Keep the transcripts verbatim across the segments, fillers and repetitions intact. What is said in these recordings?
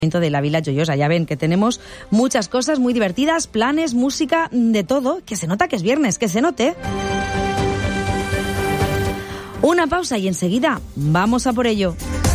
de la Vila Joiosa. Ya ven que tenemos muchas cosas muy divertidas, planes, música, de todo, que se nota que es viernes, que se note. Una pausa y enseguida vamos a por ello.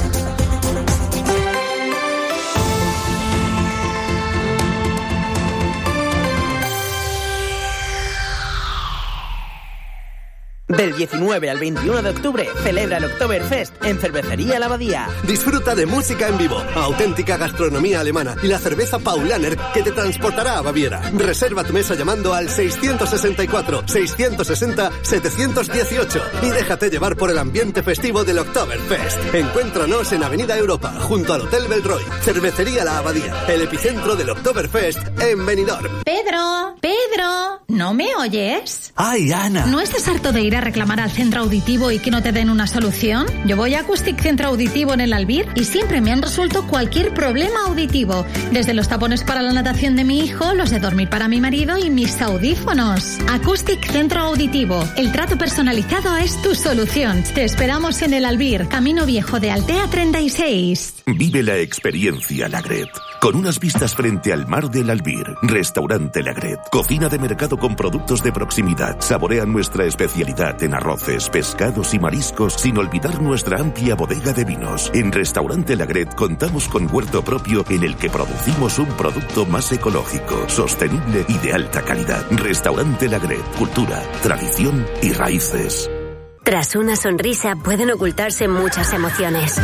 Del diecinueve al veintiuno de octubre celebra el Oktoberfest en Cervecería La Abadía. Disfruta de música en vivo, auténtica gastronomía alemana y la cerveza Paulaner que te transportará a Baviera. Reserva tu mesa llamando al seiscientos sesenta y cuatro, seiscientos sesenta, setecientos dieciocho y déjate llevar por el ambiente festivo del Oktoberfest. Encuéntranos en Avenida Europa, junto al Hotel Belroy. Cervecería La Abadía, el epicentro del Oktoberfest en Benidorm. Pedro, Pedro, ¿no me oyes? ¡Ay, Ana! ¿No estás harto de ir a reclamar al centro auditivo y que no te den una solución? Yo voy a Acoustic Centro Auditivo en el Albir y siempre me han resuelto cualquier problema auditivo, desde los tapones para la natación de mi hijo, los de dormir para mi marido y mis audífonos. Acoustic Centro Auditivo, el trato personalizado es tu solución. Te esperamos en el Albir, Camino Viejo de Altea treinta y seis. Vive la experiencia Lagret, con unas vistas frente al mar del Albir. Restaurante Lagret, cocina de mercado con productos de proximidad. Saborea nuestra especialidad en arroces, pescados y mariscos, sin olvidar nuestra amplia bodega de vinos. En Restaurante Lagret contamos con huerto propio en el que producimos un producto más ecológico, sostenible y de alta calidad. Restaurante Lagret, cultura, tradición y raíces. Tras una sonrisa pueden ocultarse muchas emociones,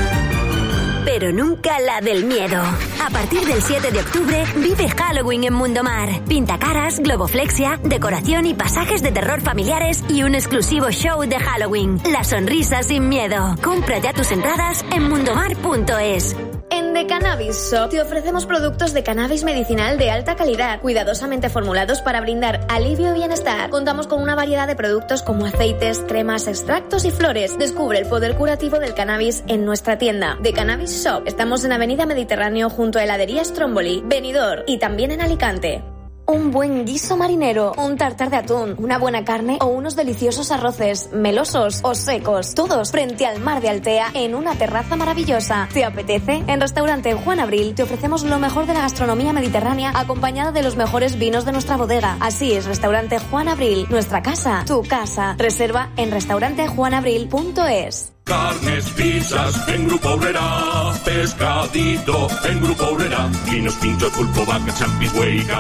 pero nunca la del miedo. A partir del siete de octubre, vive Halloween en Mundomar. Pintacaras, globoflexia, decoración y pasajes de terror familiares y un exclusivo show de Halloween. La sonrisa sin miedo. Compra ya tus entradas en mundomar punto es. En The Cannabis Shop te ofrecemos productos de cannabis medicinal de alta calidad, cuidadosamente formulados para brindar alivio y bienestar. Contamos con una variedad de productos como aceites, cremas, extractos y flores. Descubre el poder curativo del cannabis en nuestra tienda. The Cannabis Shop. Estamos en Avenida Mediterráneo junto a Heladería Stromboli, Benidorm y también en Alicante. Un buen guiso marinero, un tartar de atún, una buena carne o unos deliciosos arroces, melosos o secos, todos frente al mar de Altea en una terraza maravillosa. ¿Te apetece? En Restaurante Juan Abril te ofrecemos lo mejor de la gastronomía mediterránea acompañada de los mejores vinos de nuestra bodega. Así es, Restaurante Juan Abril, nuestra casa, tu casa. Reserva en restaurante juan abril punto es. Carnes, pizzas en Grupo Aurrera, pescadito en Grupo Aurrera, vinos, pinchos, pulpo, vaca, champis, güey y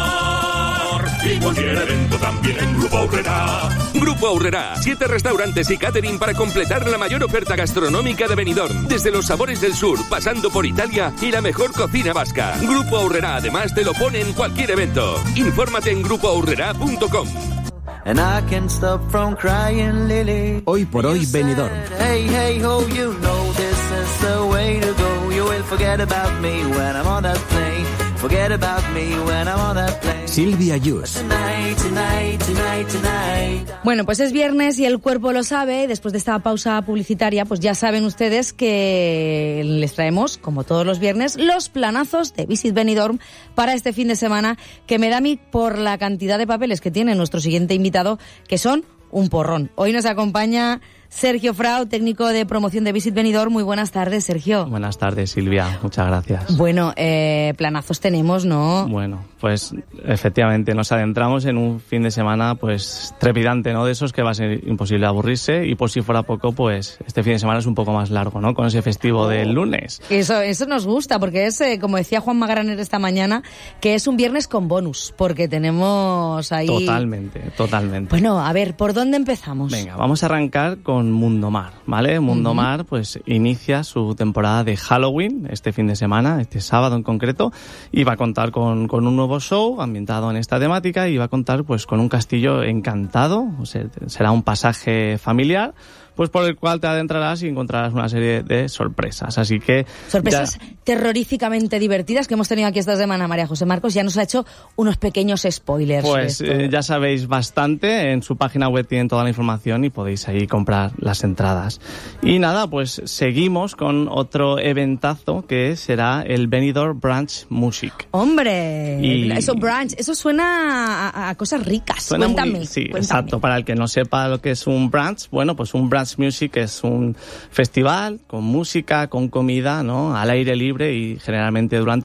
calamar. Y cualquier evento también en Grupo Aurrera. Grupo Aurrera, siete restaurantes y catering para completar la mayor oferta gastronómica de Benidorm. Desde los sabores del sur, pasando por Italia y la mejor cocina vasca. Grupo Aurrera además te lo pone en cualquier evento. Infórmate en grupo aurrera punto com. And I can't stop from crying, Lily. Hoy por hoy, Benidorm. Hey, hey, ho, you know this is the way to go. You will forget about me when I'm on that plane. Forget about me when I'm on that plane. Silvia Yus. Tonight, tonight, tonight, tonight. Bueno, pues es viernes y el cuerpo lo sabe. Después de esta pausa publicitaria, pues ya saben ustedes que les traemos, como todos los viernes, los planazos de Visit Benidorm para este fin de semana, que me da a mí por la cantidad de papeles que tiene nuestro siguiente invitado, que son un porrón. Hoy nos acompaña Sergio Frau, técnico de promoción de Visit Benidorm. Muy buenas tardes, Sergio. Buenas tardes, Silvia. Muchas gracias. Bueno, eh, planazos tenemos, ¿no? Bueno, pues efectivamente nos adentramos en un fin de semana pues trepidante, ¿no? De esos que va a ser imposible aburrirse y por si fuera poco, pues este fin de semana es un poco más largo, ¿no? Con ese festivo del lunes. Eso, eso nos gusta porque es, eh, como decía Juan Magraner esta mañana, que es un viernes con bonus, porque tenemos ahí... Totalmente, totalmente. Bueno, a ver, ¿por dónde empezamos? Venga, vamos a arrancar con Mundomar, ¿vale? Mundomar uh-huh. pues inicia su temporada de Halloween este fin de semana, este sábado en concreto, y va a contar con, con un nuevo show ambientado en esta temática y va a contar pues con un castillo encantado, o sea, será un pasaje familiar, pues por el cual te adentrarás y encontrarás una serie de sorpresas. Así que... Sorpresas ya... terroríficamente divertidas que hemos tenido aquí esta semana. María José Marcos ya nos ha hecho unos pequeños spoilers. Pues eh, ya sabéis bastante. En su página web tienen toda la información y podéis ahí comprar las entradas. Y nada, pues seguimos con otro eventazo que será el Benidorm Brunch Music. ¡Hombre! Y... Eso, brunch, eso suena a, a cosas ricas. Suena Cuéntame. Muy... Sí, cuéntame. Exacto. Para el que no sepa lo que es un brunch, bueno, pues un brunch Dance Music es un festival con música, con comida, ¿no? Al aire libre y generalmente durante